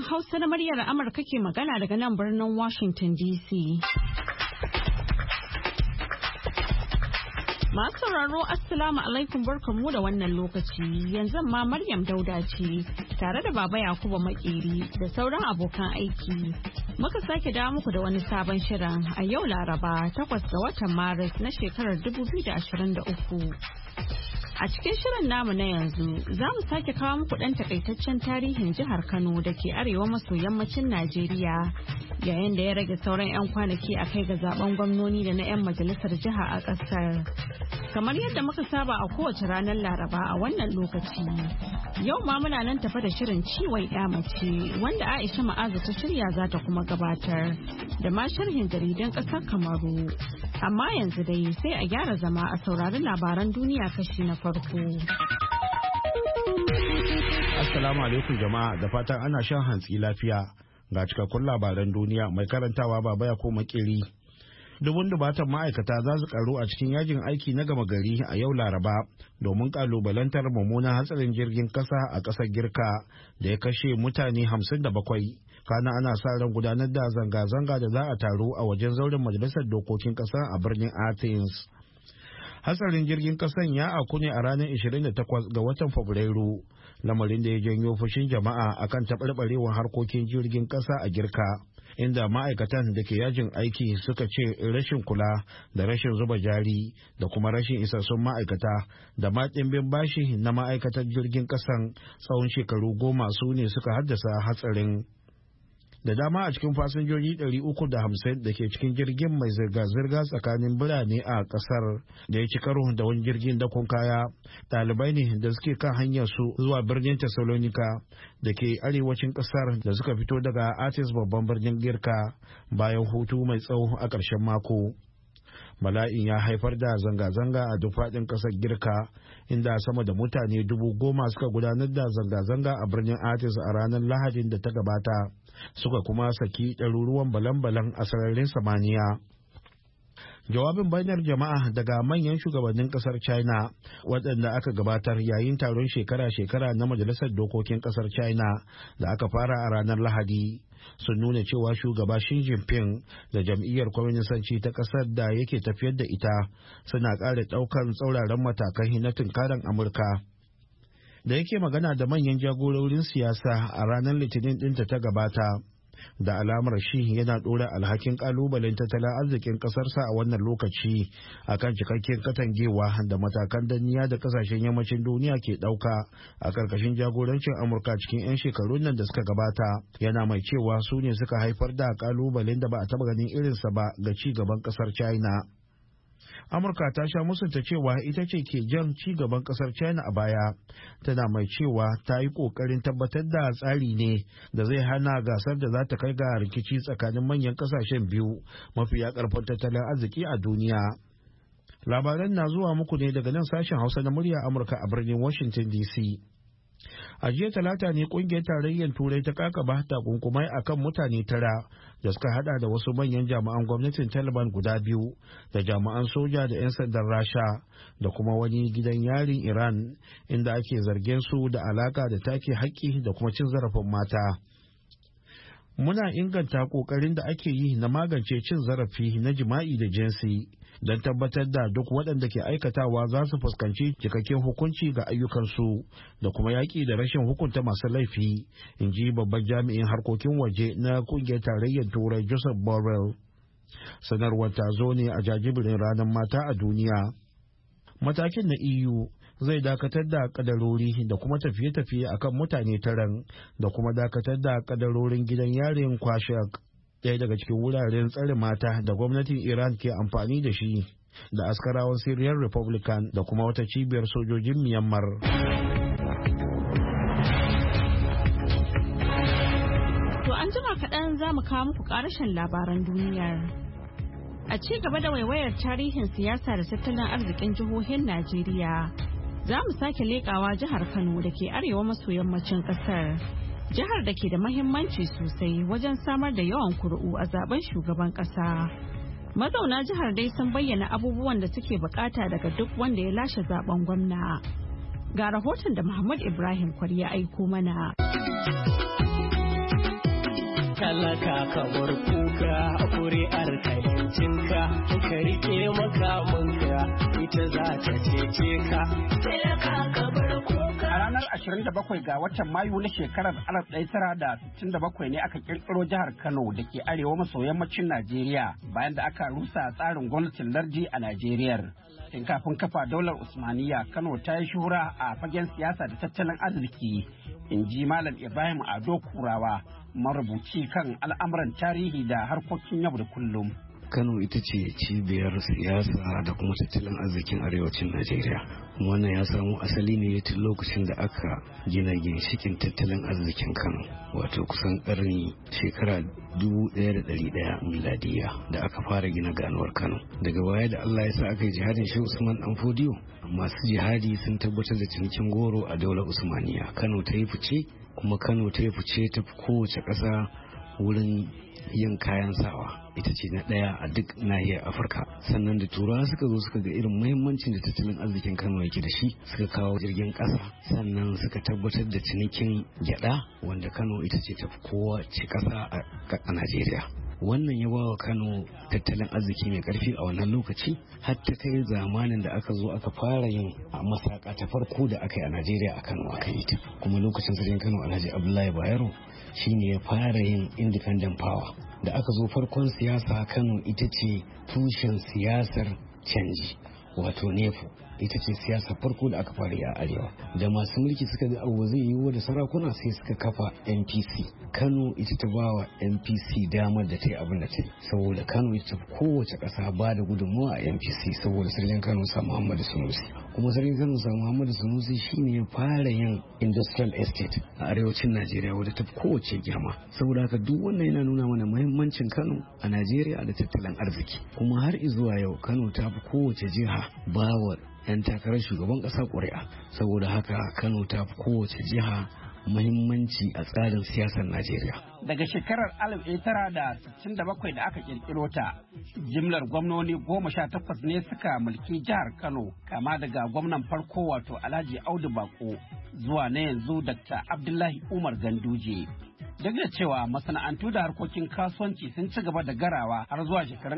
sashen Hausa na muryar Amurka ke magana daga nan birnin Washington DC. Masu sauraro Assalamu alaikum barkanmu da wannan lokaci. Yanzu ma Maryam Dauda ce tare da Baba Yakubu Makeri da sauran abokan aiki. Muka sake dawo muku da wani sabon shirin a yau Laraba 8 ga watan Maris na shekarar 2023. A cikin shirin namu na yanzu za mu sake kawo muku ɗan takaitaccen tarihin jihar Kano da ke arewa maso yammacin Najeriya yayin da ya rage sauran 'yan kwanaki a kai ga zaben gwamnoni da na 'yan majalisar jiha a ƙasar. Kamar yadda muka saba a kowace ranar Laraba a wannan lokaci. Yau ma muna nan tafa da shirin ciwon 'ya mace wanda Aisha Ma'azu ta shirya za ta kuma gabatar da ma sharhin jaridan ƙasar Kamaru. Amma yanzu dai sai a gyara zama a saurari labaran duniya kashi na farko. Assalamu alaikum jama'a, da fatan ana shan hantsi lafiya. Ga cikakkun labaran duniya mai karantawa Baba Yakubu Makeri. Dubun dubatan ma'aikata za su karu a cikin yajin aiki na gama gari a yau Laraba domin kalubalantar mummunan hatsarin jirgin kasa a kasar Girka da ya kashe mutane 57. Kana ana sa ran gudanar da zanga-zanga da za a taru a wajen zauren majalisar dokokin kasa a birnin Athens. Hatsarin jirgin kasan ya auku ne a ranar 28 ga watan Fabrairu, lamarin da ya janyo fushin jama'a akan taɓarɓarewar harkokin jirgin kasa a Girka, inda ma'aikatan da ke yajin aiki suka ce rashin kula da rashin zuba jari da kuma rashin isassun ma'aikata da ma ɗimbin bashi na ma'aikatar jirgin kasan tsawon shekaru 10 su ne suka haddasa hatsarin. Da dama a cikin fasinjoji 350 da ke cikin jirgin mai zirga-zirga tsakanin birane a kasar da ya ci karo da wani jirgin dakon kaya ɗalibai ne da suke kan hanyar su zuwa birnin Thessalonica da ke arewacin kasar da suka fito daga Athens babban birnin Girka bayan hutu mai tsawo a ƙarshen mako. Bala'in ya haifar da zanga-zanga a duk faɗin ƙasar Girka, inda sama da mutane 10,000 suka gudanar da zanga-zanga a birnin Athens a ranar Lahadin da ta gabata, suka kuma saki ɗaruruwan balan-balan a sararin samaniya. Jawabin bainar jama'a daga manyan shugabannin kasar China waɗanda aka gabatar yayin taron shekara-shekara na Majalisar Dokokin kasar China da aka fara a ranar Lahadi sun nuna cewa shugaba Xi Jinping da jam'iyyar kwaminisanci ta kasar da yake tafiyar da ita suna ƙara ɗaukar tsauraran matakai na tunkarar Amurka. Da yake magana da manyan jagororin siyasa a ranar Litinin ɗinta ta gabata, da alamar shi yana ɗora alhakin ƙalubalen tattalin arzikin ƙasarsa a wannan lokaci akan cikakken katangewa da matakan danniya da ƙasashen yammacin duniya ke ɗauka a ƙarƙashin jagorancin Amurka cikin 'yan shekarun nan da suka gabata, yana mai cewa su ne suka haifar da ƙalubalen da ba a taɓa ganin irinsa ba ga ci gaban ƙasar China. Amurka ta sha musunta cewa ita ce ke jan ci gaban kasar China a baya, tana mai cewa ta yi kokarin tabbatar da tsari ne da zai hana gasar da za ta kai ga rikici tsakanin manyan kasashen biyu mafiya karfin tattalin arziki a duniya. Labaran na zuwa muku ne daga nan sashen Hausa na murya Amurka a birnin Washington DC. A jiya Talata ne kungiyar tarayyar Turai ta kakaba takunkumai akan mutane 9 da suka hada da wasu manyan jami'an gwamnatin Taliban guda 2 da jami'an soja da 'yan sandan Rasha da kuma wani gidan yarin Iran, inda ake zargin su da alaka da take haƙƙi da kuma cin zarafin mata. Muna inganta ƙoƙarin da ake yi na magance cin zarafi na jima'i da jinsi don tabbatar da duk waɗanda ke aikatawa za su fuskanci cikakken hukunci ga ayyukansu da kuma yaƙi da rashin hukunta masu laifi, in ji babban jami'in harkokin waje na ƙungiyar tarayyar Turai Joseph Borrell. Sanarwar ta zo ne a jajibirin ranar mata a duniya. Matakin na EU zai dakatar da kadarori da kuma tafiye-tafiye akan mutane 9 da kuma dakatar da kadarorin gidan yarin Kwashak, ɗaya daga cikin wuraren tsare mata da gwamnatin Iran ke amfani da shi, da askarawan Syrian Republican da kuma wata cibiyar sojojin Myanmar. To an jima kaɗan za mu kawo muku ƙarashin labaran duniyar. A ci gaba da waiwayar tarihin siyasa da tattalin arzikin jihohin Najeriya, za mu sake leƙawa jihar Kano da ke arewa maso yammacin ƙasar. Jihar da ke da mahimmanci sosai wajen samar da yawan kuri'u a zaben shugaban ƙasa. Mazauna jihar dai sun bayyana abubuwan da suke bukata daga duk wanda ya lashe zaben gwamna. Ga rahoton da Muhammad Ibrahim Kwari ya aiko mana. talaka kamar kuka kuri'ar ka yancinka ka rike makamanka ita za ta cece ka talaka kamar kuka. A ranar 27 ga watan Mayu na shekarar 1967 ne aka kirkiro jihar Kano da ke arewa maso yammacin Najeriya bayan da aka rusa tsarin gwamnatin lardi a Najeriya. Tun kafin kafa daular Usmaniya, Kano ta yi shuhura a fagen siyasa da tattalin arziki, in ji Malam Ibrahim Ado Kurawa, marubuci kan al'amuran tarihi da harkokin yau da kullum. Kano ita ce cibiyar siyasa da kuma tattalin arzikin arewacin Najeriya. Wannan ya samu asali ne tun lokacin da aka gina ginshikin tattalin arzikin Kano, wato kusan karni shekara 1100 miladiya da aka fara gina ganuwar Kano. Daga baya da Allah ya sa aka yi jihadin Shehu Usman Dan Fodiyo, masu jihadi sun tabbatar da cinikin goro a daular Usmaniya. Kano ta yi fice, kuma Kano ta yi fice ta kowace ƙasa wurin yin kayan sawa. Ita ce na ɗaya a duk nahiyar Afirka. Sannan da turawa suka zo suka ga irin muhimmancin da tattalin arzikin Kano yake da shi, suka kawo jirgin ƙasa, sannan suka tabbatar da cinikin gyaɗa, wanda Kano ita ce tafi kowace ƙasa a Najeriya. Wannan ya bawa Kano tattalin arziki mai karfi a wannan lokaci, har ta kai zamanin da aka zo aka fara yin masaka ta farko da aka yi a Najeriya a Kano aka yi ta. Kuma lokacin sarkin Kano Alhaji Abdullahi Bayero shine ya fara yin independent power. Da aka zo farkon siyasa, Kano ita ce tushen siyasar canji, wato nefu. Ita ce siyasa farko da aka fara yi a arewa. Da masu mulki suka ga abu zai yiwu da sarakuna, sai suka kafa NPC. Kano ita ta ba wa NPC damar da ta yi abin da ta yi, saboda Kano ita ta kowace ƙasa ba da gudunmawa a NPC, saboda sarkin Kano sa Muhammadu Sunusi. Kuma sarkin Kano sa Muhammadu Sunusi shine ya fara yin industrial estate a arewacin Najeriya, wadda ta kowace girma. Saboda haka duk wannan yana nuna mana muhimmancin Kano a Najeriya da tattalin arziki. Kuma har izuwa yau Kano ta fi kowace jiha bawa 'yan takarar shugaban ƙasa ƙuri'a. Saboda haka Kano ta fi kowace jiha muhimmanci a tsarin siyasar Najeriya. Daga shekarar 1967 da aka kirkiro ta, jimlar gwamnoni 18 ne suka mulki jihar Kano, kama daga gwamnan farko wato Alhaji Audu Bako zuwa na yanzu Dr. Abdullahi Umar Ganduje. Duk da cewa masana'antu da harkokin kasuwanci sun ci gaba da garawa har zuwa shekarun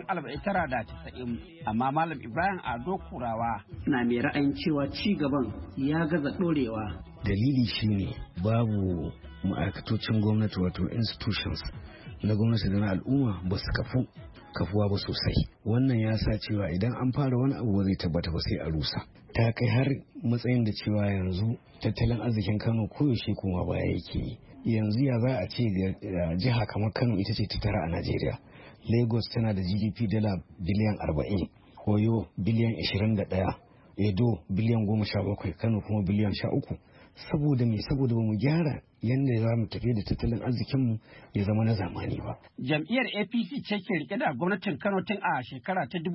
1990, amma Malam Ibrahim Ado Kurawa na mai ra'ayin cewa ci gaban ya gaza ɗorewa. Dalili shine babu ma'aikatocin gwamnati, wato institutions na gwamnati da na al'umma, ba su kafuwa ba sosai. Wannan ya sa cewa idan an fara wani abu zai tabbata ba sai a rusa. Ta kai har matsayin da cewa yanzu tattalin arzikin Kano koyaushe kuma baya yake yi. Yanzu ya za a ce jiha kamar Kano ita ce ta tara a Najeriya. Lagos tana da GDP dala biliyan 40, Oyo biliyan 21, Edo biliyan 17, Kano kuma biliyan 13. Saboda me? Saboda bamu gyara yadda za mu tafi da tattalin arzikinmu ya zama na zamani ba. Jam'iyyar APC ce ke rike da gwamnatin Kano tun a shekara ta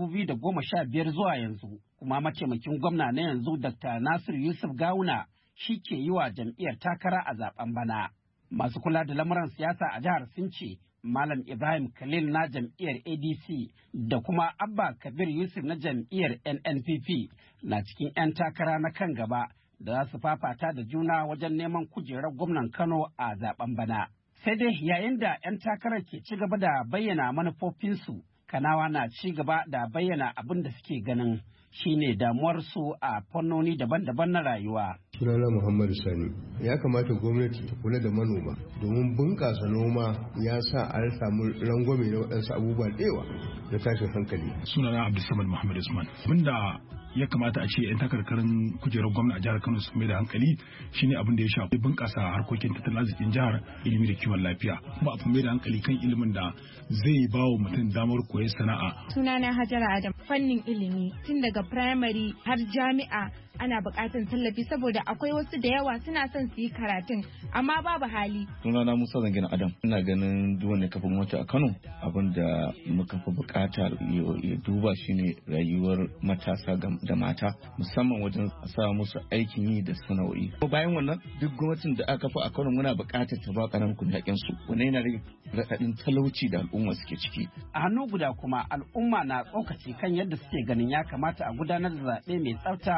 2015 zuwa yanzu, kuma mataimakin gwamna na yanzu Dr. Nasir Yusuf Gawuna shi ke yi wa jam'iyyar takara a zaben bana. Masu kula da lamuran siyasa a jihar sun ce Malam Ibrahim Khalil na jam'iyyar ADC da kuma Abba Kabir Yusuf na jam'iyyar NNPP na cikin 'yan takara na kan gaba da za su fafata da juna wajen neman kujerar gwamnan Kano a zaben bana. Sai dai yayin da 'yan takarar ke ci gaba da bayyana manufofinsu, Kanawa na ci gaba da bayyana abin da suke ganin shine damuwarsu a fannoni daban-daban na rayuwa. Sunana Muhammadu Sani. Ya kamata gwamnati ta kula da manoma, domin bunƙasa noma ya sa an samu rangwame na waɗansu abubuwa da yawa na tashin hankali. Sunana Abdulsamad Muhammad Usman. Abinda ya kamata a ce 'yan takarkarin kujerar gwamna a jihar Kano su mai da hankali shine abin da ya shafi bunƙasa harkokin tattalin arzikin jihar, ilimi da kiwon lafiya. Kuma a mai da hankali kan ilimin da zai ba wa mutum damar koyon sana'a. Sunana Hajara Adam. Fannin ilimi tun daga primary har jami'a ana buƙatar tallafi, saboda akwai wasu da yawa suna son su yi karatun amma babu hali. Sunana Musa Zangina Adam. Ina ganin duk wanda kafin wata a Kano abin da muka fi buƙata ya duba shine rayuwar matasa da mata, musamman wajen sa musu aikin yi da sana'o'i. Bayan wannan duk gwamnatin da aka fi a Kano muna buƙatar ta ba ƙananan kuɗaɗen su. Wannan yana rage raɗaɗin talauci da al'umma suke ciki. A hannu guda kuma al'umma na tsokaci kan yadda suke ganin ya kamata a gudanar da zaɓe mai tsafta kuma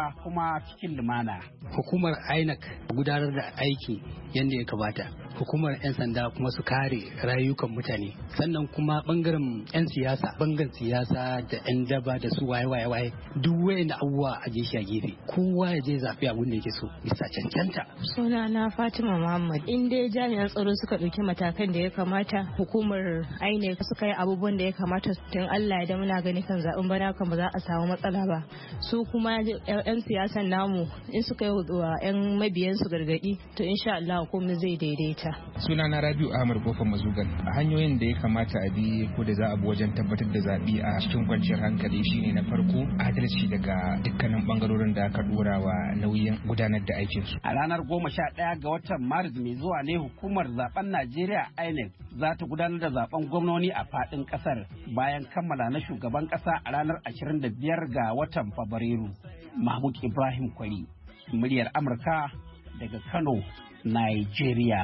zama cikin lumana. Hukumar INEC gudanar da aiki yadda ya kamata. Hukumar 'yan sanda kuma su kare rayukan mutane. Sannan kuma bangaren 'yan siyasa, da 'yan daba da su waye duk wayan abubuwa a je shi a gefe. Kowa ya je zafi abin da yake so bisa cancanta. Sunana Fatima Muhammad. In dai jami'an tsaro suka ɗauki matakan da ya kamata, hukumar INEC suka yi abubuwan da ya kamata, tun Allah ya muna gani kan zaɓen bana kan ba za a samu matsala ba. Su kuma 'yan siyasan namu in suka yi wa 'yan mabiyansu gargaɗi, to insha Allah komai zai daidaita. Sunana Rabiu Ahmad Kofar Mazugal. Hanyoyin da ya kamata a bi ko da za a bi wajen tabbatar da zaɓe a cikin kwanciyar hankali shine na farko adalci daga dukkanin bangarorin da aka dora wa nauyin gudanar da aikinsu. A ranar 11 ga watan Maris mai zuwa ne hukumar zaben Najeriya INEC za ta gudanar da zaben gwamnoni a faɗin ƙasar bayan kammala na shugaban ƙasa a ranar 25 ga watan Fabrairu. Mahmud Ibrahim Kwari, muryar Amurka daga Kano, Nigeria.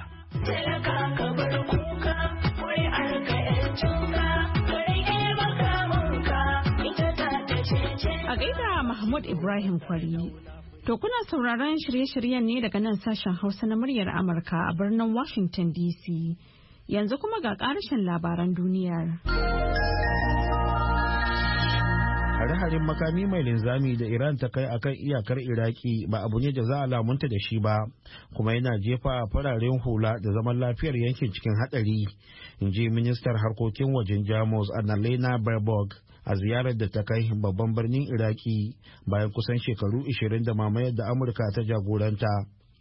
A gaida Mahmud Ibrahim Kwari. To kuna sauraron shirye-shiryen ne daga nan sashen Hausa na muryar Amurka a birnin Washington DC. Yanzu kuma ga ƙarshen labaran duniyar. Hare-haren makami mai linzami da Iran ta kai akan iyakar Iraki ba abu ne da za a lamunta da shi ba, kuma yana jefa fararen hula da zaman lafiyar yankin cikin hadari, in ji ministar harkokin wajen Jamus Annalena Baerbock a ziyarar da ta kai babban birnin Iraki bayan kusan shekaru 20 da mamayar da Amurka ta jagoranta.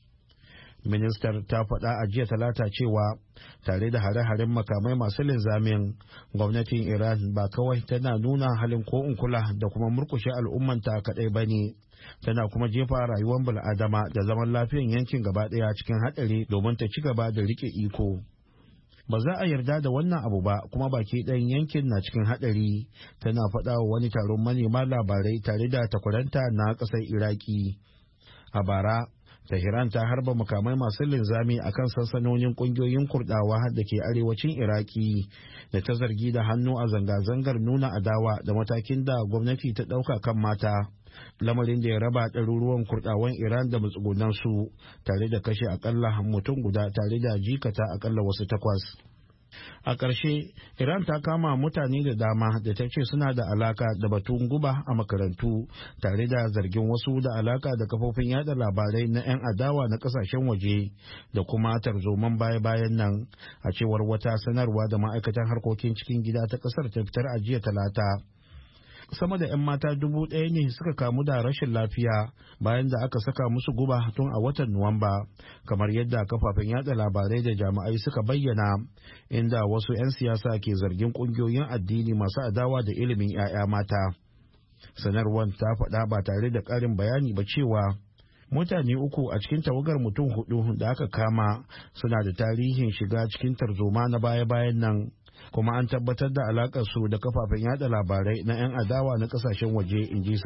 Ministar ta faɗa a jiya Talata cewa tare da hare-haren makamai masu linzamin, gwamnatin Iran ba kawai tana nuna halin ko in kula da kuma murkushe al'ummanta kaɗai ba ne, tana kuma jefa rayuwar bil'adama da zaman lafiyan yankin gaba ɗaya cikin haɗari domin ta ci gaba da rike iko. Ba za a yarda da wannan abu ba, kuma baki ɗayan yankin na cikin haɗari, tana faɗa wa wani taron manema labarai tare da takwaranta na ƙasar Iraki. A bara, Tehran ta harba makamai masu linzami a kan sansanonin kungiyoyin Kurdawa da ke arewacin Iraki da ta zargi da hannu a zanga-zangar nuna adawa da matakin da gwamnati ta ɗauka kan mata, lamarin da ya raba ɗaruruwan Kurdawan Iran da matsugunansu tare da kashe akalla mutum guda tare da jikata akalla wasu 8. A ƙarshe, Iran ta kama mutane da dama da ta ce suna da alaka da batun guba a makarantu, tare da zargin wasu da alaka da kafofin yada labarai na 'yan adawa na ƙasashen waje da kuma tarzoman baya-bayan nan, a cewar wata sanarwa da ma'aikatan harkokin cikin gida ta ƙasar ta fitar a jiya Talata. Sama da 'yan mata 1,000 ne suka kamu da rashin lafiya bayan da aka saka musu guba tun a watan Nuwamba, kamar yadda kafafen yada labarai da jami'ai suka bayyana, inda wasu 'yan siyasa ke zargin kungiyoyin addini masu adawa da ilimin 'ya'ya mata. Sanarwar ta faɗa ba tare da ƙarin bayani ba cewa mutane 3 a cikin tawagar mutum 4 da aka kama suna da tarihin shiga cikin tarzoma na baya-bayan nan, kuma an tabbatar da alakar su da kafafen yada labarai na 'yan adawa na kasashen waje, in ji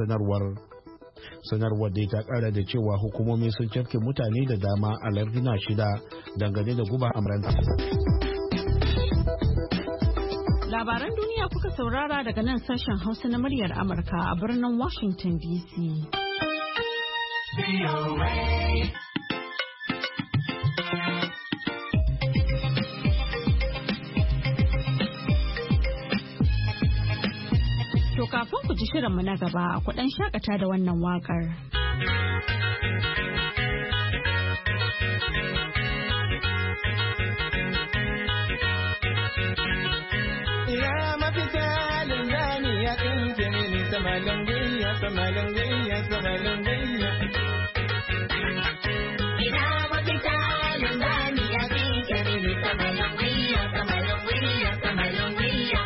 sanarwar dai ta kara da cewa hukumomi sun cafke mutane da dama a larduna 6 dangane da guba amranta. Labaran duniya kuka saurara daga nan sashen Hausa na muryar Amurka a birnin Washington DC. To kafin ku ji shirinmu na gaba, ku ɗan shakata da wannan waƙar. Ya mafita linzani ya ɗinke mini samalin gayya, samalin gayya, samalin gayya. Ina mafita linzani ya ɗinke mini samalin gayya, samalin gayya, samalin gayya.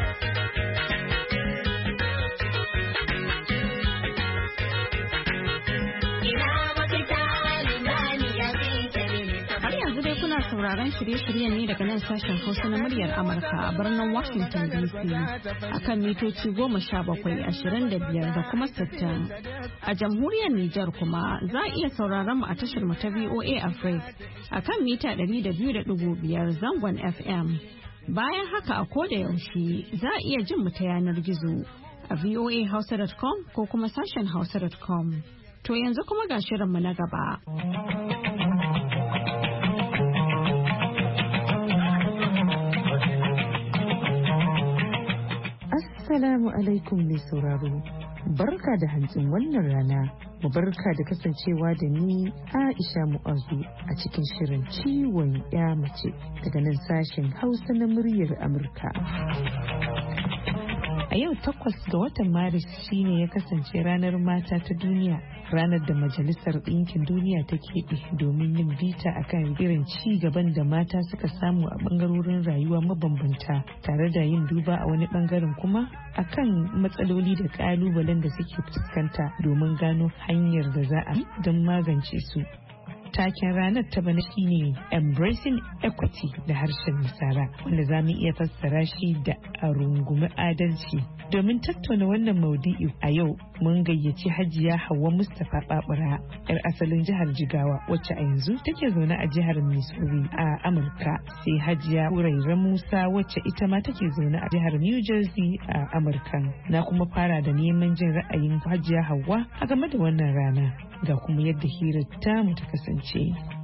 Sauraron shirye-shiryen ne daga nan sashen Hausa na muryar Amurka a birnin Washington DC akan mitoci 17-25 da kuma 60. A jamhuriyar Nijar kuma za a iya sauraron mu a tashar mu ta VOA Africa akan mita 200.5 zangon FM. Bayan haka a koda yaushe za a iya jin mu ta yanar gizo a voahausa.com ko kuma sashen hausa.com. To yanzu kuma ga shirinmu na gaba. Assalamu alaikum mai sauraro. Barka da hantsin wannan rana. Mu barka da kasancewa da ni Aisha Mu'azu a cikin shirin ciwon ya mace daga nan sashen Hausa na muryar Amurka. A yau 8 ga watan Maris shine ya kasance ranar mata ta duniya, ranar da Majalisar Ɗinkin Duniya ta keɓe domin yin bita akan irin ci gaban da mata suka samu a ɓangarorin rayuwa mabambanta, tare da yin duba a wani ɓangaren kuma akan matsaloli da ƙalubalen da suke fuskanta domin gano hanyar da za a yi don magance su. Taken ranar ta bana shine Embracing Equity da harshen Nasara, wanda za mu iya fassara shi da a rungumi adalci. Domin tattauna wannan maudu'i a yau mun gayyaci Hajiya Hauwa Mustapha Babura, 'yar asalin jihar Jigawa wacce a yanzu take zaune a jihar Missouri a Amurka, sai Hajiya Huraira Musa wacce ita ma take zaune a jihar New Jersey a Amurka. Na kuma fara da neman jin ra'ayin Hajiya Hauwa a game da wannan rana, ga kuma yadda hirar tamu ta kasance.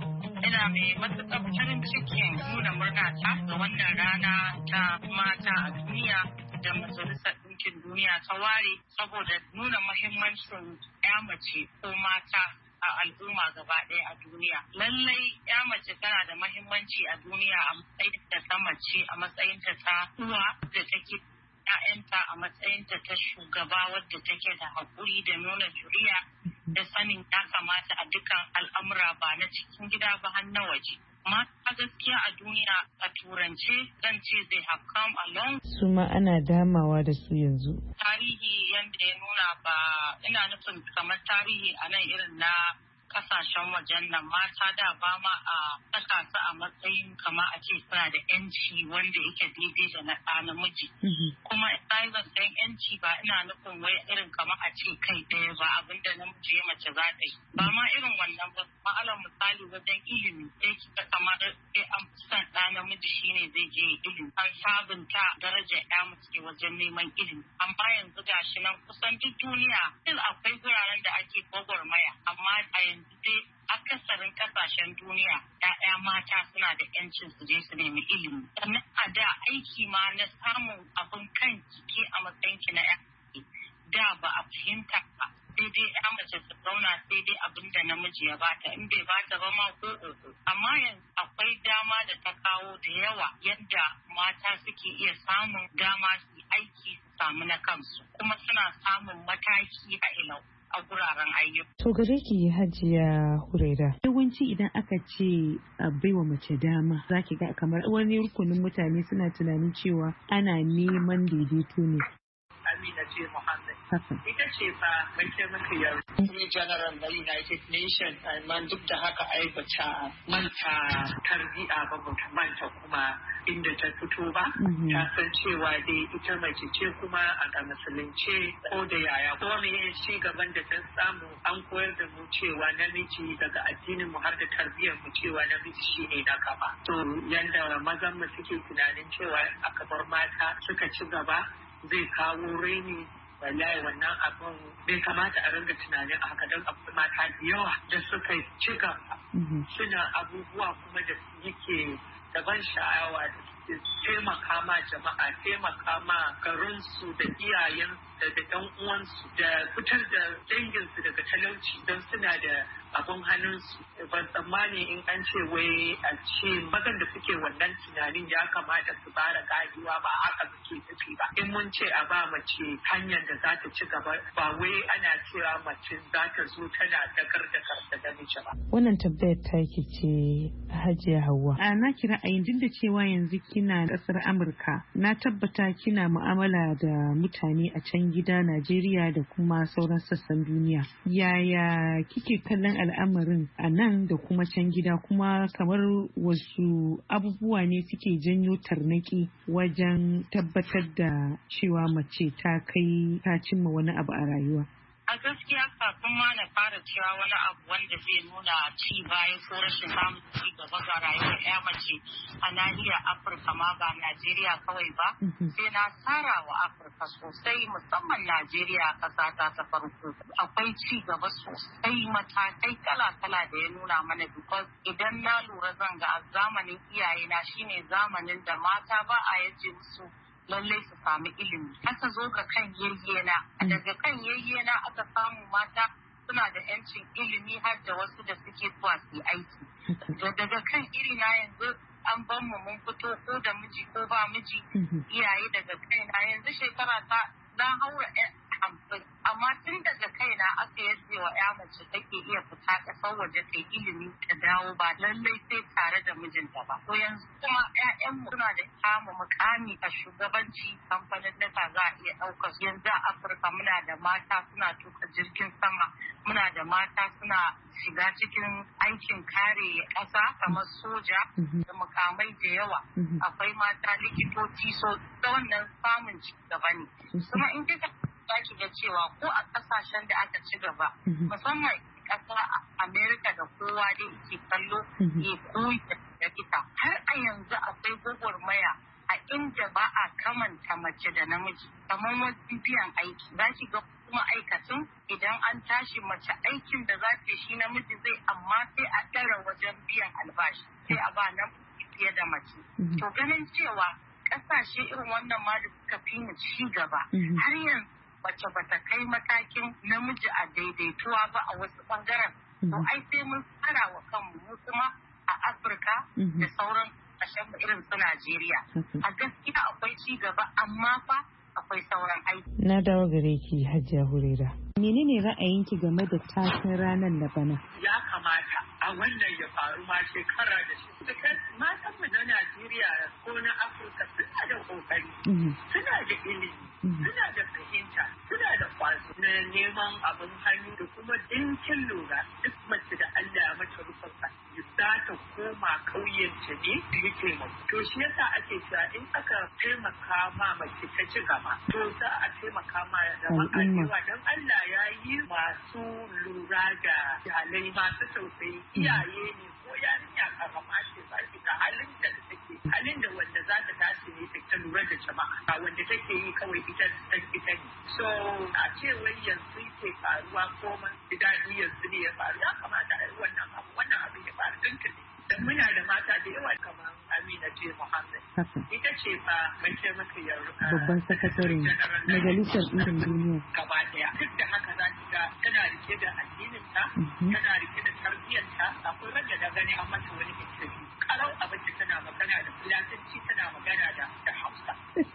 Ina mai matuƙar farin cikin nuna murna ta ga wannan rana ta mata a duniya da Majalisar Ɗinkin Duniya ta ware saboda nuna muhimmancin 'ya mace ko mata a al'umma gaba ɗaya a duniya. Lallai 'ya mace tana da muhimmanci a duniya a matsayin ta mace, a matsayin ta uwa da take 'ya'yanta, a matsayinta ta shugaba wadda take da haƙuri da nuna juriya da sanin ya kamata a dukkan al'amura ba na cikin gida ba har na waje. Mata gaskiya a duniya a turance zan ce they have come along. Su ma ana damawa da su yanzu. Tarihi yadda ya nuna ba ina nufin kamar tarihi a nan irin na kasashen wajen nan mata da ba ma a saka su a matsayin kama a ce suna da yanci wanda yake daidai da na ɗa namiji. Kuma ɗaizan ɗan yanci ba ina nufin wai irin kama a ce kai ɗaya ba abinda namiji ya mace za ta yi. Ba ma irin wannan ba, ma'alar misali wajen ilimi sai kika kamar sai an fi son ɗa namiji shine zai je ilimi. An sabunta darajar ya mace wajen neman ilimi. Amma yanzu gashi nan kusan duk duniya still akwai guraren da ake gwagwarmaya, amma a yanzu dai akasarin kasashen duniya ya'ya mata suna da yancin su je su nemi ilimi. Sannan a da aiki ma na samun abin kan jiki a matsayin ki na yaki da ba a fahimta ba, sai dai ya mace su zauna sai dai abin da namiji ya bata, in bai bata ba ma ko amma yanzu akwai dama da ta kawo da yawa yadda mata suke iya samun dama su yi aiki su samu na kansu, kuma suna samun mataki a ilau a guraren ayyuka. To gare ki Hajiya Huraira. Yawanci idan aka ce a baiwa mace dama, za ki ga kamar wani rukunin mutane suna tunanin cewa ana neman daidaito ne. Amina ce Muhammad. Ita ce fa mataimakiyar General na United Nations, amma duk da haka ai bata manta tarbiya ba, bata manta kuma inda ta fito ba. Ta san cewa dai ita mace ce kuma a musulunce ko da yaya ko me ci gaban da ta samu an koyar da mu cewa namiji daga addinin mu har da tarbiyyar mu cewa namiji shine na gaba. To yanda mazan mu suke tunanin cewa aka bar mata suka ci gaba zai kawo raini, wallahi wannan abin bai kamata a ringa tunanin haka, don akwai mata da yawa da suka ci gaba suna abubuwa kuma da yake da ban sha'awa da suke taimaka ma jama'a, taimaka ma garinsu da iyayen da ɗan uwansu da fitar da danginsu daga talauci don suna da abun hannunsu. Ban tsammani in an ce wai a ce mazan da suke wannan tunanin ya kamata su fara gajiwa ba haka suke tafi ba. In mun ce a ba mace hanyar da za ta ci gaba, ba wai ana cewa mace za ta zo tana dakar da namiji ba. Wannan tabbayar taki ce Hajiya Hauwa. Na kira ra'ayin duk da cewa yanzu kina ƙasar Amurka, na tabbata kina mu'amala da mutane a can gida Najeriya da kuma sauran sassan duniya. Yaya kike kallon al'amarin a nan da kuma can gida, kuma kamar wasu abubuwa ne suke janyo tarnaki wajen tabbatar da cewa mace ta kai ta cimma wani abu a rayuwa? A gaskiya kafin ma na fara cewa wani abu wanda zai nuna ci baya ko rashin samun ci gaba ga rayuwar ya mace a nahiyar Afirka ma ba Najeriya kawai ba, sai na tsara wa Afirka sosai musamman Najeriya ƙasa ta farko. Akwai ci gaba sosai matakai kala-kala da ya nuna mana because idan na lura zanga a zamanin iyayena shine zamanin da mata ba a yaje musu lallai su sami ilimi. Aka zo ga kan yayyena, daga kan yayyena aka samu mata suna da 'yancin ilimi har da wasu da suke zuwa su aiki. Daga kan irina yanzu an ban mu mun fito ko da miji ko ba miji, iyaye daga kaina yanzu shekara ta na haura 50, amma tun daga kaina aka yace wa ya mace take iya fita ƙasar waje ta ilimi ta dawo ba lallai sai tare da mijinta ba. To yanzu kuma 'ya'yanmu suna da kama mukami a shugabanci kamfanin nata za a iya ɗaukar. Yanzu a Afirka muna da mata suna tuka jirgin sama, muna da mata suna shiga cikin aikin kare ƙasa kamar soja da mukamai da yawa. Akwai mata likitoci, so ta wannan samun ci gaba ne. Kuma in kika ki ga cewa ko a kasashen da aka ci gaba musamman ƙasa Amerika da kowa da yake kallo ya koyi da kita har a yanzu akwai gwagwarmaya a inda ba a kamanta mace da namiji kamar wasu biyan aiki za ki ga kuma aikatun idan an tashi mace aikin da za ta shi namiji zai amma sai a ɗara wajen biyan albashi sai a ba nan fiye da mace to ganin cewa ƙasashe irin wannan ma da suka fi mu ci gaba har yanzu mace ba ta kai matakin namiji a daidaituwa ba a wasu bangaren. To ai sai mun tsara wa kanmu mu kuma a Afirka da sauran kasashen irin su Najeriya. A gaskiya akwai ci gaba amma fa akwai sauran aiki. Na dawo gare ki Hajiya Hurera. Menene ra'ayinki game da taken ranar na bana? Ya kamata a wannan ya faru ma shekara da shekara. Matan mu na Najeriya ko na Afirka suna da kokari, suna da ilimi, suna da fahimta, suna da kwazo na neman abin hannu da kuma dinkin lura duk mace da Allah ya mata rufin asiri za ta koma ƙauyenta ne da yi taimako. To shi yasa ake cewa in aka taimaka ma mace ta ci gaba, to za a taimaka ma jama'a yawa don Allah ya yi masu lura da iyalai masu tausayi iyaye ne ko yarinya karama ce za ki ga halin da take halin da wanda za ta tashi ne ta lura da jama'a ba wanda take yi kawai ita ne. So a ce wai yanzu ke faruwa ko man daɗi yanzu ne ya faru ya kamata a yi wannan abin ya faru tuntuni. Dan muna da mata da yawa kamar Amina J. Muhammad. Ita ce fa mai taimakiyar babban sakatare majalisar ɗinkin duniya. Gaba ɗaya. Duk da haka za ki ga tana rike da addininta, tana rike da tarbiyyarta, akwai wanda da gani an mata wani interview. Karau abin da tana magana da Fulatanci tana magana da Hausa.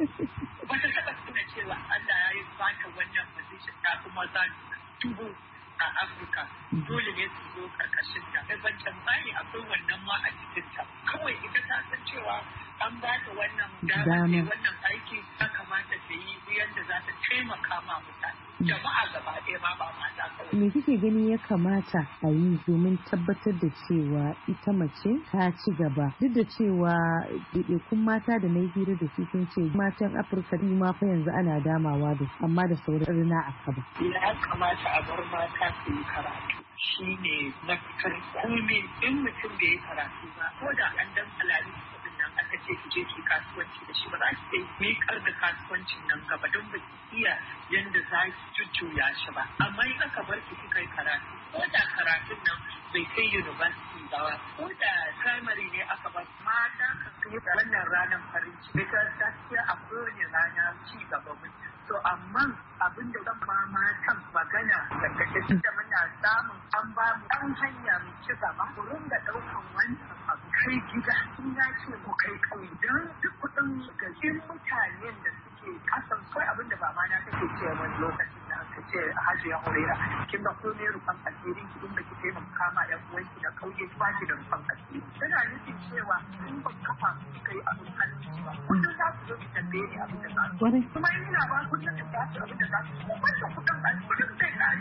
Wata taɓa tuna cewa Allah ya yi bata wannan position ta kuma za dubu a Afirka dole ne su zo karkashin ta. Ban tsammani akwai wannan ma a cikin ta. Kawai ita ta san cewa an ba ta wannan dama wannan aiki ya kamata ta yi yadda za ta taimaka ma mutane. Jama'a gaba ɗaya ma ba mata kawai. Me kike gani ya kamata a yi domin tabbatar da cewa ita mace ta ci gaba duk da cewa ɗaiɗaikun mata da na yi hira da su sun ce matan Afirka ma fa yanzu ana damawa da su amma da sauran rina a kaba. Ya kamata a bar mata su yi karatu. Shi ne mafitar komai in mutum bai yi karatu ba ko da an dan halali kuɗin nan aka ce ki je ki kasuwanci da shi ba za ki yi miƙar da kasuwancin nan gaba don ba ki iya yanda za ki jujjuya shi ba amma in aka bar ki kika yi karatu ko da karatun nan bai kai university ba ko da primary ne aka bar mata kan kai wannan ranar farin ciki because gaskiya a kowane rana ci gaba mutum to amma abin da zan ba matan magana daga da muna samun an ba mu ɗan hanya mu ci gaba ku ringa ɗaukan wancan abu kai gida in ya ce ku kai ƙauye don duk kuɗin gajin mutanen da suke kasan kawai abin da ba ma na take ce wani lokacin da aka ce Hajiya Hurera kin ga ko ne rufan asiri ki dinga ki taimaka ma ɗan uwanki na ƙauye ba ki da rufan asiri tana nufin cewa in ba kafa kai abin hannun ba kullum za su zo ki tambaye ni abin da za su kuma ina ba kullum da za su abin da za su kuma da kuɗin ba kullum zai ƙare.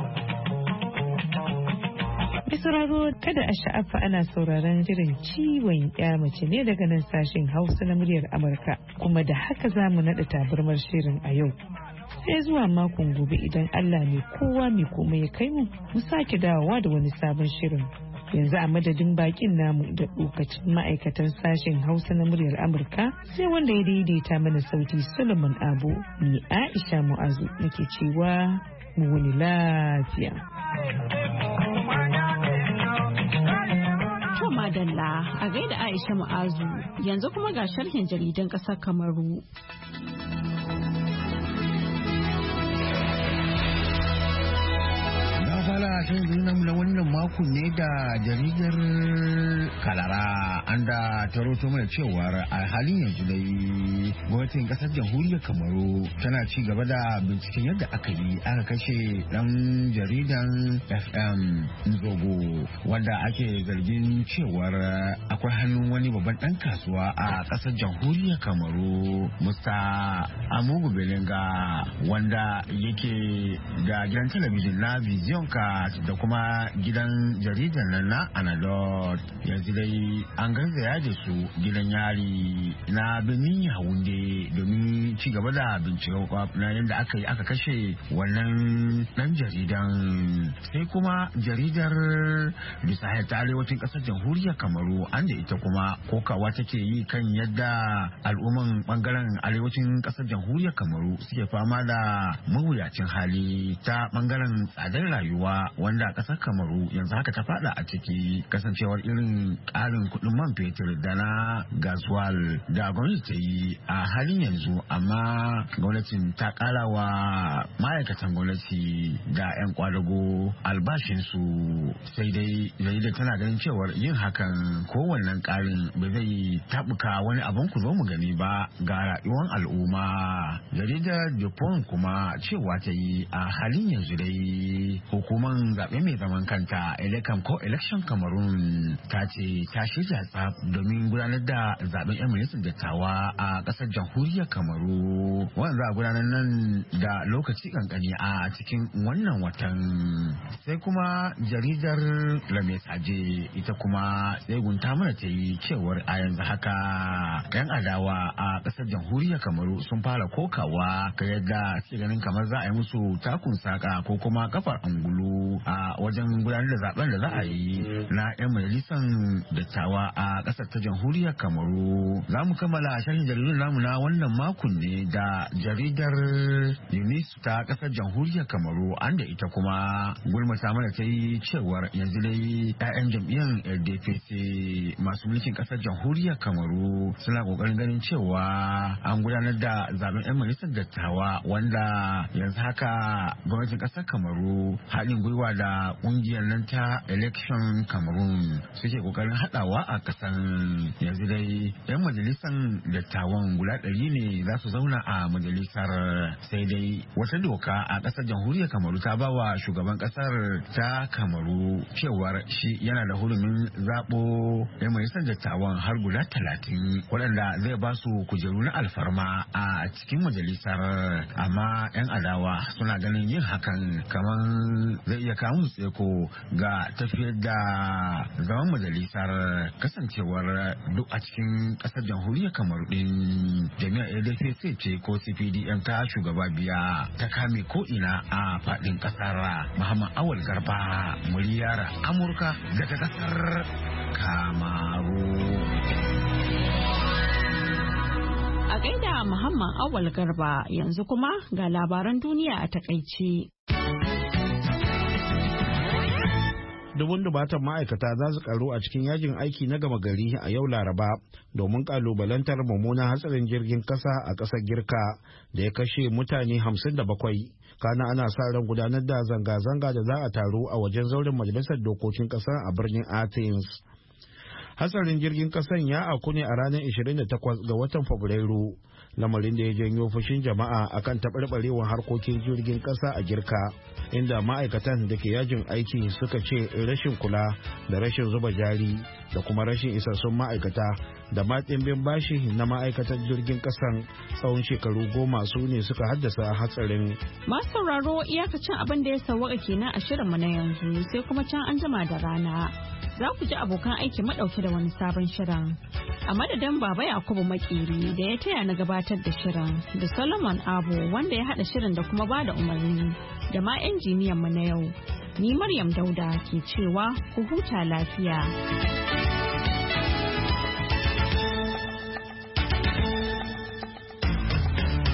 Mai sauraro kada a sha'afa ana sauraron shirin ciwon ya mace ne daga nan sashen Hausa na muryar Amurka kuma da haka za mu naɗa tabarmar shirin a yau. sai zuwa makon gobe idan Allah mai kowa mai komai ya kai mu sake dawowa da wani sabon shirin. Yanzu a madadin bakin namu da lokacin ma'aikatan sashen Hausa na muryar Amurka sai wanda ya daidaita mana sauti Solomon Abu, ni Aisha Mu'azu nake cewa mu wani lafiya. To madalla a gaida Aisha Mu'azu, yanzu kuma ga sharhin jaridan ƙasar Kamaru. Shirin na wannan makon ne da jaridar Kalara an da ta roto mana cewar a halin yanzu dai gwamnatin kasar jamhuriyar Kamaru tana ci gaba da binciken yadda aka kashe dan jaridan FM Nzogo wanda ake zargin cewar akwai hannun wani babban dan kasuwa a kasar jamhuriyar Kamaru, Musta Amugu Belenga, wanda yake da gidan talabijin na Vision ka da kuma gidan jaridar nan na Anadolu. Yanzu dai an garzaya da su gidan yari na Benin Yaounde domin ci gaba da binciken na yadda aka kashe wannan dan jaridan. Sai kuma jaridar Bisahel ta arewacin kasar jamhuriyar Kamaru an da ita kuma kokawa take yi kan yadda al'umman bangaren arewacin kasar jamhuriyar Kamaru suke fama da mawuyacin hali ta bangaren tsadar rayuwa wanda kasar Kamaru yanzu haka ta fada a ciki, kasancewar irin karin kudin man fetur da na gaswal da gwamnati ta yi a halin yanzu. Amma gwamnatin ta kara wa ma'aikatan gwamnati da 'yan kwadago albashinsu, sai dai jaridar tana ganin cewar yin hakan kowannen karin ba zai tabuka wani abin ku zo mu gani ba ga rayuwar al'umma. Jaridar Dupont kuma cewa ta yi a halin yanzu dai hukumar zaɓe mai zaman kanta Elecam ko Election Cameroon ta ce ta shirya tsaf domin gudanar da zaɓen 'yan majalisar dattawa a ƙasar jamhuriyar Kamaru, wanda za a gudanar nan da lokaci kankani a cikin wannan watan. Sai kuma jaridar La Message ita kuma tsegunta mana ta yi cewar a yanzu haka 'yan adawa a ƙasar jamhuriyar Kamaru sun fara kokawa ga yadda suke ganin kamar za a yi musu takun saka ko kuma kafar angulu a wajen gudanar da zaben da za a yi na 'yan majalisar dattawa a ƙasar ta jamhuriyar Kamaru. Za mu kammala sharhin jaridun namu na wannan makon ne da jaridar Unis ta ƙasar jamhuriyar Kamaru an da ita kuma gulmata mana ta yi cewar yanzu dai 'ya'yan jam'iyyar RDPC masu mulkin ƙasar jamhuriyar Kamaru suna ƙoƙarin ganin cewa an gudanar da zaben 'yan majalisar dattawa wanda yanzu haka gwamnatin ƙasar Kamaru haɗin gwiwa da ƙungiyar nan ta Election Cameroon suke ƙoƙarin haɗawa a ƙasan. Yanzu dai 'yan majalisar dattawan guda 100 ne za su zauna a majalisar, sai dai wata doka a ƙasar jamhuriyar Kamaru ta ba wa shugaban ƙasar ta Kamaru cewar shi yana da hurumin zaɓo 'yan majalisar dattawan har guda 30 waɗanda zai ba su kujeru na alfarma a cikin majalisar. Amma 'yan adawa suna ganin yin hakan kamar zai iya kawo tseko ga tafiyar da zaman majalisar, kasancewar duk a cikin ƙasar jamhuriyar Kamaru din jami'ar ADCC ce ko CPDM ta shugaba biya ta kame ko ina a faɗin ƙasar. Muhammad Awal Garba, muryar Amurka daga ƙasar Kamaru. A gaida Muhammad Awal Garba, yanzu kuma ga labaran duniya a takaice. Dubun dubatan ma'aikata za su karu a cikin yajin aiki na gama gari a yau Laraba domin kalubalantar mummunan hatsarin jirgin kasa a ƙasar Girka da ya kashe mutane 57. Kana ana sa ran gudanar da zanga-zanga da za a taru a wajen zauren majalisar dokokin ƙasa a birnin Athens. Hatsarin jirgin kasan ya auku ne a ranar 28 ga watan Fabrairu, lamarin da ya janyo fushin jama'a akan taɓarɓarewar harkokin jirgin ƙasa a Girka, inda ma'aikatan da ke yajin aiki suka ce rashin kula da rashin zuba jari da kuma rashin isassun ma'aikata da ma ɗimbin bashi na ma'aikatar jirgin ƙasan tsawon shekaru 10 su ne suka haddasa hatsarin. Masu sauraro iyakacin abin da ya sawwaka kenan a shirinmu na yanzu sai kuma can an jima da rana. Za ku ji abokan aiki madauke da wani sabon shirin. A madadin Baba Yakubu Makeri da ya taya na gabatar da shirin da Solomon Abu wanda ya haɗa shirin da kuma bada umarni da ma injiniyan mu na yau. Ni Maryam Dauda ke cewa ku huta lafiya.